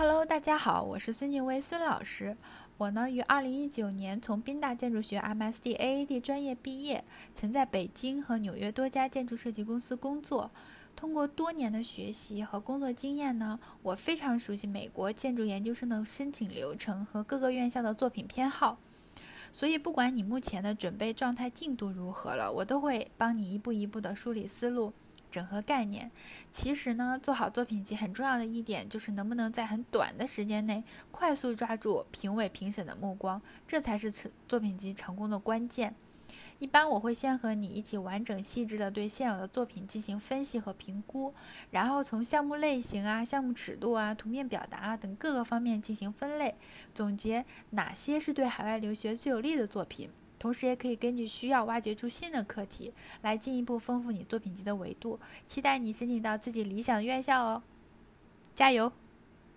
Hello，大家好，我是孙静薇孙老师。我呢于2019年从宾大建筑学 MSD AAD 专业毕业，曾在北京和纽约多家建筑设计公司工作。通过多年的学习和工作经验呢，我非常熟悉美国建筑研究生的申请流程和各个院校的作品偏好。所以不管你目前的准备状态进度如何了，我都会帮你一步一步的梳理思路，整合概念。其实呢，做好作品集很重要的一点就是能不能在很短的时间内快速抓住评委评审的目光，这才是作品集成功的关键。一般我会先和你一起完整细致的对现有的作品进行分析和评估，然后从项目类型啊、项目尺度啊、图面表达啊等各个方面进行分类，总结哪些是对海外留学最有利的作品，同时也可以根据需要挖掘出新的课题，来进一步丰富你作品集的维度。期待你申请到自己理想的院校哦，加油！